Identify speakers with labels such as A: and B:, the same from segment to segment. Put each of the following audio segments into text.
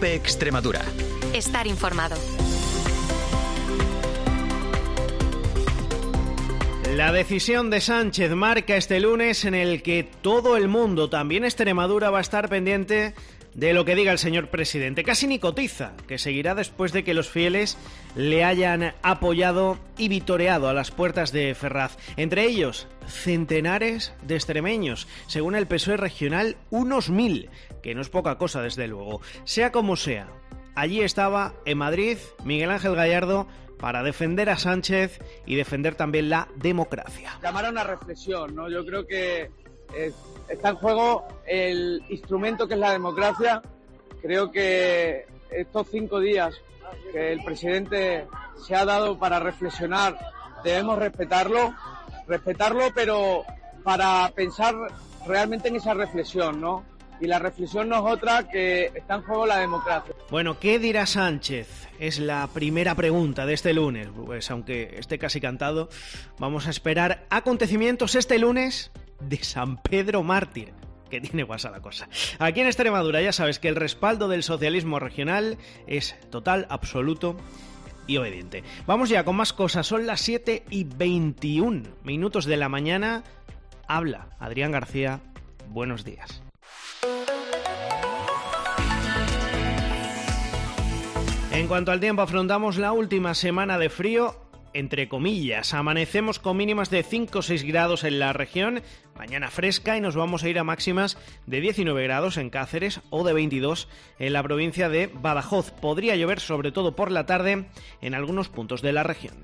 A: COPE Extremadura.
B: Estar informado.
C: La decisión de Sánchez marca este lunes en el que todo el mundo, también Extremadura, va a estar pendiente de lo que diga el señor presidente. Casi ni cotiza, que seguirá después de que los fieles le hayan apoyado y vitoreado a las puertas de Ferraz. Entre ellos, centenares de extremeños, según el PSOE regional, unos 1000, que no es poca cosa desde luego. Sea como sea, allí estaba, en Madrid, Miguel Ángel Gallardo, para defender a Sánchez y defender también la democracia.
D: Llamar a una reflexión, ¿no? Yo creo que está en juego el instrumento que es la democracia. Creo que estos 5 días que el presidente se ha dado para reflexionar, debemos respetarlo, pero para pensar realmente en esa reflexión, ¿no? Y la reflexión no es otra que está en juego la democracia.
C: Bueno, ¿qué dirá Sánchez? Es la primera pregunta de este lunes. Pues aunque esté casi cantado, vamos a esperar acontecimientos este lunes de San Pedro Mártir, que tiene guasa la cosa. Aquí en Extremadura ya sabes que el respaldo del socialismo regional es total, absoluto y obediente. Vamos ya con más cosas. Son las 7:21 de la mañana. Habla Adrián García. Buenos días. En cuanto al tiempo, afrontamos la última semana de frío, entre comillas. Amanecemos con mínimas de 5 o 6 grados en la región, mañana fresca, y nos vamos a ir a máximas de 19 grados en Cáceres o de 22 en la provincia de Badajoz. Podría llover sobre todo por la tarde en algunos puntos de la región.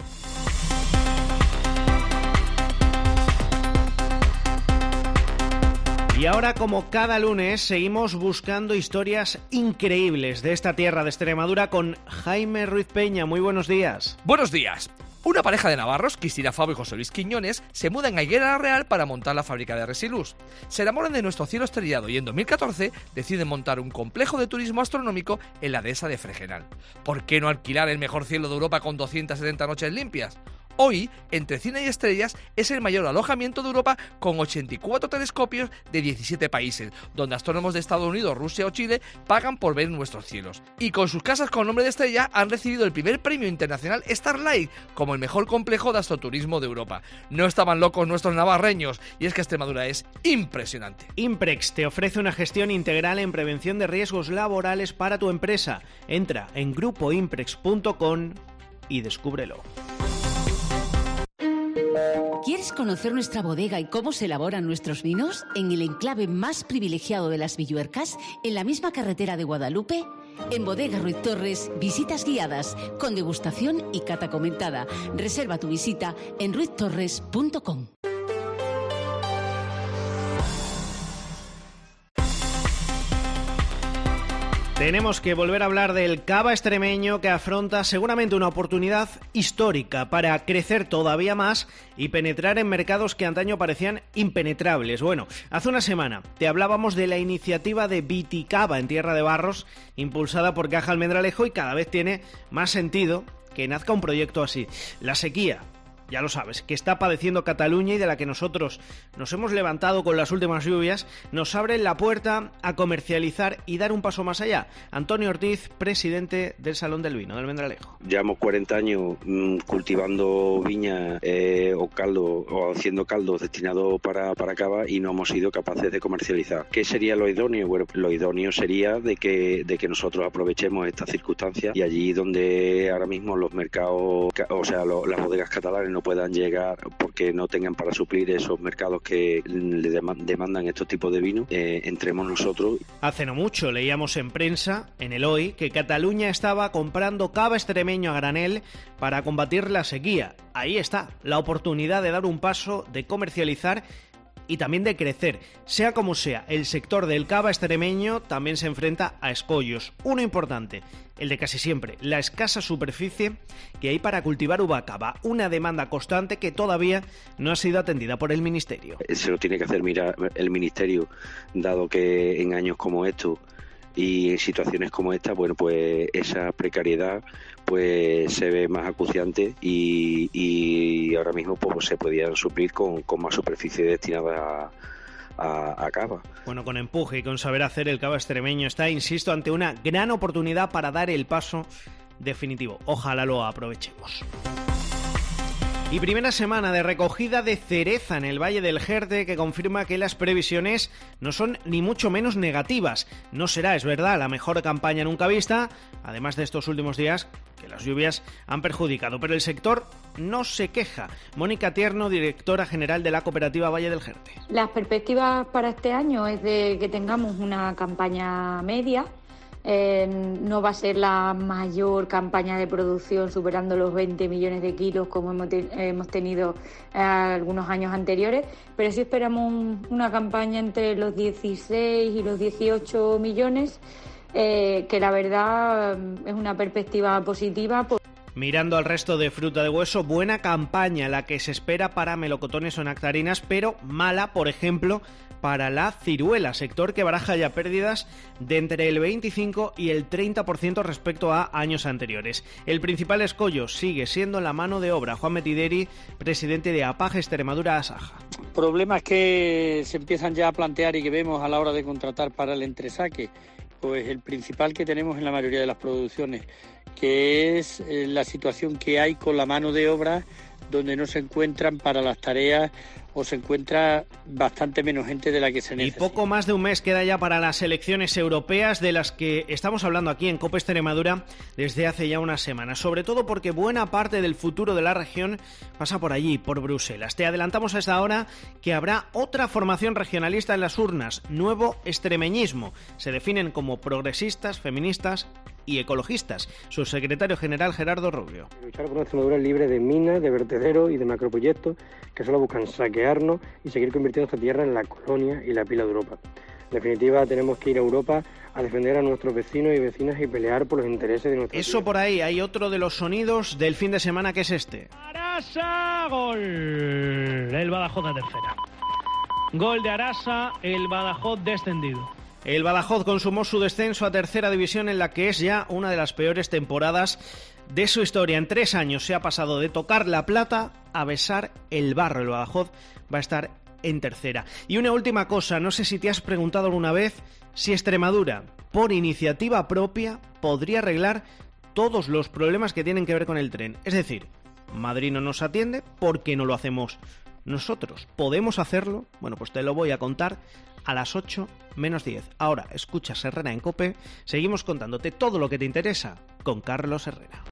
C: Y ahora, como cada lunes, seguimos buscando historias increíbles de esta tierra de Extremadura con Jaime Ruiz Peña. Muy buenos días.
E: Buenos días. Una pareja de navarros, Cristina Favo y José Luis Quiñones, se muda en Higuera la Real para montar la fábrica de Resilús. Se enamoran de nuestro cielo estrellado y en 2014 deciden montar un complejo de turismo astronómico en la dehesa de Fregenal. ¿Por qué no alquilar el mejor cielo de Europa con 270 noches limpias? Hoy, Entre Cine y Estrellas es el mayor alojamiento de Europa con 84 telescopios de 17 países, donde astrónomos de Estados Unidos, Rusia o Chile pagan por ver nuestros cielos. Y con sus casas con nombre de estrella han recibido el primer premio internacional Starlight como el mejor complejo de astroturismo de Europa. No estaban locos nuestros navarreños, y es que Extremadura es impresionante.
C: Imprex te ofrece una gestión integral en prevención de riesgos laborales para tu empresa. Entra en grupoimprex.com y descúbrelo.
F: ¿Quieres conocer nuestra bodega y cómo se elaboran nuestros vinos? En el enclave más privilegiado de las Villuercas, en la misma carretera de Guadalupe, en Bodega Ruiz Torres, visitas guiadas, con degustación y cata comentada. Reserva tu visita en ruiztorres.com.
C: Tenemos que volver a hablar del cava extremeño, que afronta seguramente una oportunidad histórica para crecer todavía más y penetrar en mercados que antaño parecían impenetrables. Bueno, hace una semana te hablábamos de la iniciativa de Viticava en Tierra de Barros, impulsada por Caja Almendralejo, y cada vez tiene más sentido que nazca un proyecto así. La sequía, ya lo sabes, que está padeciendo Cataluña y de la que nosotros nos hemos levantado con las últimas lluvias, nos abre la puerta a comercializar y dar un paso más allá. Antonio Ortiz, presidente del Salón del Vino del Almendralejo.
G: Llevamos 40 años cultivando viña o caldo, o haciendo caldos destinados para cava, y no hemos sido capaces de comercializar. ¿Qué sería lo idóneo? Bueno, lo idóneo sería de que nosotros aprovechemos estas circunstancias, y allí donde ahora mismo los mercados, o sea, las bodegas catalanas no puedan llegar porque no tengan para suplir esos mercados que le demandan estos tipos de vino, entremos nosotros.
C: Hace no mucho leíamos en prensa, en el Hoy, que Cataluña estaba comprando cava extremeño a granel para combatir la sequía. Ahí está, la oportunidad de dar un paso, de comercializar y también de crecer. Sea como sea, el sector del cava extremeño también se enfrenta a escollos. Uno importante, el de casi siempre, la escasa superficie que hay para cultivar uva cava, una demanda constante que todavía no ha sido atendida por el Ministerio.
G: Se lo tiene que hacer mirar el Ministerio, dado que en años como estos y en situaciones como esta, bueno, pues esa precariedad pues se ve más acuciante, y ahora mismo pues se podían suplir con más superficie destinada a Cava.
C: Bueno, con empuje y con saber hacer, el Cava extremeño está, insisto, ante una gran oportunidad para dar el paso definitivo. Ojalá lo aprovechemos. Y primera semana de recogida de cereza en el Valle del Jerte, que confirma que las previsiones no son ni mucho menos negativas. No será, es verdad, la mejor campaña nunca vista, además de estos últimos días que las lluvias han perjudicado, pero el sector no se queja. Mónica Tierno, directora general de la cooperativa Valle del Jerte.
A: Las perspectivas para este año es de que tengamos una campaña media. No va a ser la mayor campaña de producción superando los 20 millones de kilos como hemos tenido algunos años anteriores, pero sí esperamos una campaña entre los 16 y los 18 millones, que la verdad es una perspectiva positiva.
C: Mirando al resto de fruta de hueso, buena campaña la que se espera para melocotones o nectarinas, pero mala, por ejemplo, para la ciruela, sector que baraja ya pérdidas de entre el 25 y el 30% respecto a años anteriores. El principal escollo sigue siendo la mano de obra. Juan Metideri, presidente de APAJ Extremadura Asaja.
B: Problemas que se empiezan ya a plantear y que vemos a la hora de contratar para el entresaque, pues el principal que tenemos en la mayoría de las producciones, que es la situación que hay con la mano de obra, donde no se encuentran para las tareas o se encuentra bastante menos gente de la que se necesita.
C: Y poco más de un mes queda ya para las elecciones europeas, de las que estamos hablando aquí en COPE Extremadura desde hace ya unas semanas, sobre todo porque buena parte del futuro de la región pasa por allí, por Bruselas. Te adelantamos a esta hora que habrá otra formación regionalista en las urnas, Nuevo Extremeñismo. Se definen como progresistas, feministas y ecologistas. Su secretario general, Gerardo Rubio.
H: Luchar por una Extremadura libre de minas, de vertederos y de macroproyectos que solo buscan saquearnos y seguir convirtiendo esta tierra en la colonia y la pila de Europa. En definitiva, tenemos que ir a Europa a defender a nuestros vecinos y vecinas y pelear por los intereses de nuestra
C: Eso tierra. Por ahí hay otro de los sonidos del fin de semana, que es este.
I: Arasa, gol. El Badajoz de tercera. Gol de Arasa, el Badajoz descendido.
C: El Badajoz consumó su descenso a tercera división, en la que es ya una de las peores temporadas de su historia. En 3 años se ha pasado de tocar la plata a besar el barro. El Badajoz va a estar en tercera. Y una última cosa, no sé si te has preguntado alguna vez si Extremadura, por iniciativa propia, podría arreglar todos los problemas que tienen que ver con el tren. Es decir, Madrid no nos atiende, ¿por qué no lo hacemos nosotros? ¿Podemos hacerlo? Bueno, pues te lo voy a contar a las 8 menos 10. Ahora escuchas Herrera en COPE. Seguimos contándote todo lo que te interesa con Carlos Herrera.